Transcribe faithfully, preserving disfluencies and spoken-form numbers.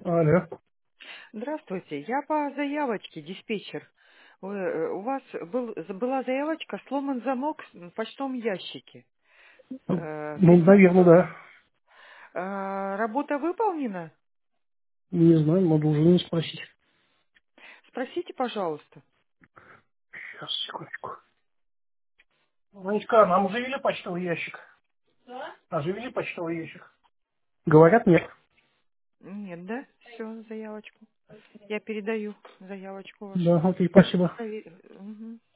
Алло. Здравствуйте, я по заявочке, диспетчер. Вы, э, У вас был, была заявочка «Сломан замок в почтовом ящике». Э, Ну, письмо- наверное, да. э, Работа выполнена? Не знаю, надо уже не спросить. Спросите, пожалуйста. Сейчас, секундочку. Ванечка, нам оживили почтовый ящик? Оживили почтовый ящик? Говорят, нет. Нет, да? Все, заявочку. Я передаю заявочку вашу. Да, окей, спасибо. Прове- Мгм.